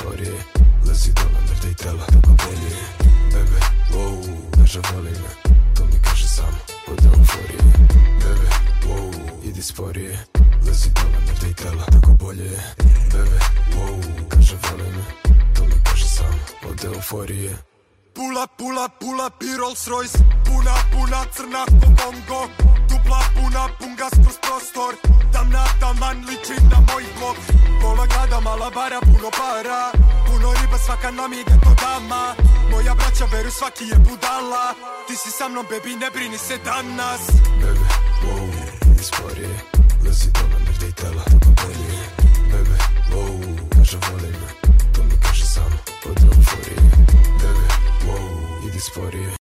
sporije, lezi dole, mrda i tela, tako bolje. Bebe, wow, kaže voli me, to mi kaže samo od euforije. Bebe, wow, idi sporije, lezi dole, mrda i tela, tako bolje. Bebe, wow, kaže voli me, to mi kaže samo od euforije. Pula, i Rolls Royce. Puna, crna ko bongo. Dupla, pun gas kroz prostor. Tamna, taman, liči na moj blok. Pola grada, mala bara, puno para. Puno riba, svaka nam je geto dama. Moja braća veru, svaki je budala. Ti si sa mnom, baby, ne brini se danas. Bebe, wow, idi sporije, lezi dole, mrda i tela, tako bolje. Bebe, wow, kaže voli me, to mi kaže samo od euforije. Bebe, wow, idi sporije.